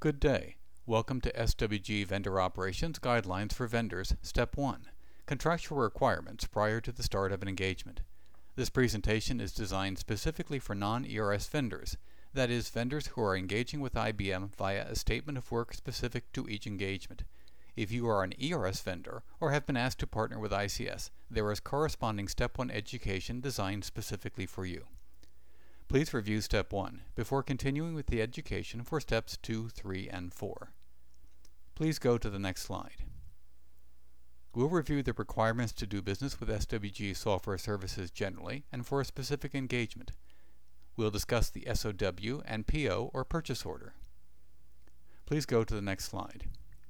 Good day. Welcome to SWG Vendor Operations Guidelines for Vendors, Step 1, Contractual Requirements prior to the start of an engagement. This presentation is designed specifically for non-ERS vendors, that is, vendors who are engaging with IBM via a statement of work specific to each engagement. If you are an ERS vendor or have been asked to partner with ICS, there is corresponding Step 1 education designed specifically for you. Please review Step 1 before continuing with the education for Steps 2, 3, and 4. Please go to the next slide. We'll review the requirements to do business with SWG software services generally and for a specific engagement. We'll discuss the SOW and PO or purchase order. Please go to the next slide.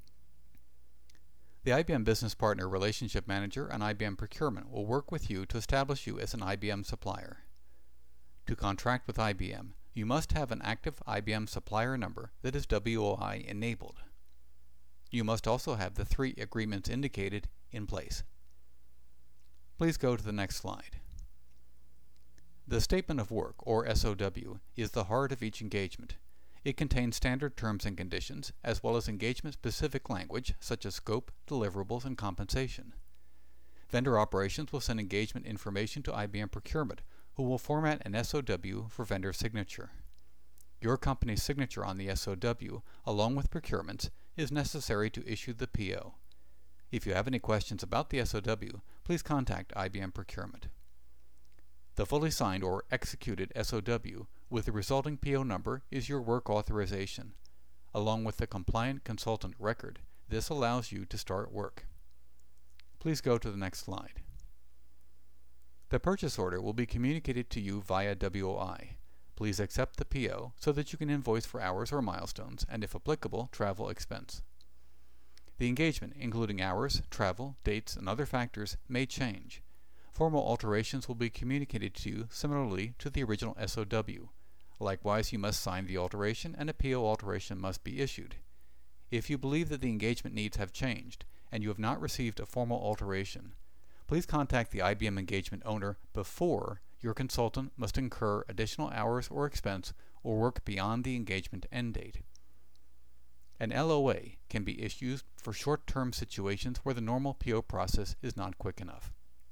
The IBM Business Partner Relationship Manager and IBM Procurement will work with you to establish you as an IBM supplier. To contract with IBM, you must have an active IBM supplier number that is WOI enabled. You must also have the 3 agreements indicated in place. Please go to the next slide. The Statement of Work, or SOW, is the heart of each engagement. It contains standard terms and conditions, as well as engagement-specific language such as scope, deliverables, and compensation. Vendor Operations will send engagement information to IBM Procurement, who will format an SOW for vendor signature. Your company's signature on the SOW, along with Procurement's, is necessary to issue the PO. If you have any questions about the SOW, please contact IBM Procurement. The fully signed or executed SOW with the resulting PO number is your work authorization. Along with the compliant consultant record, this allows you to start work. Please go to the next slide. The purchase order will be communicated to you via WOI. Please accept the PO so that you can invoice for hours or milestones and, if applicable, travel expense. The engagement, including hours, travel, dates, and other factors, may change. Formal alterations will be communicated to you similarly to the original SOW. Likewise, you must sign the alteration and a PO alteration must be issued. If you believe that the engagement needs have changed and you have not received a formal alteration, please contact the IBM engagement owner before your consultant must incur additional hours or expense or work beyond the engagement end date. An LOA can be issued for short-term situations where the normal PO process is not quick enough.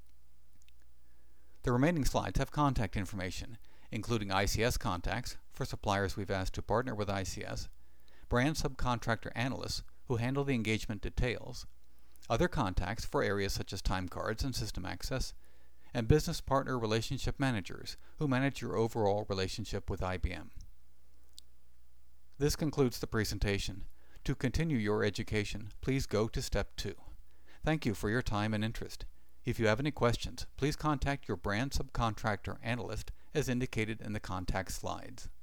The remaining slides have contact information, including ICS contacts for suppliers we've asked to partner with ICS, brand subcontractor analysts who handle the engagement details, other contacts for areas such as time cards and system access, and business partner relationship managers who manage your overall relationship with IBM. This concludes the presentation. To continue your education, please go to Step 2. Thank you for your time and interest. If you have any questions, please contact your brand subcontractor analyst as indicated in the contact slides.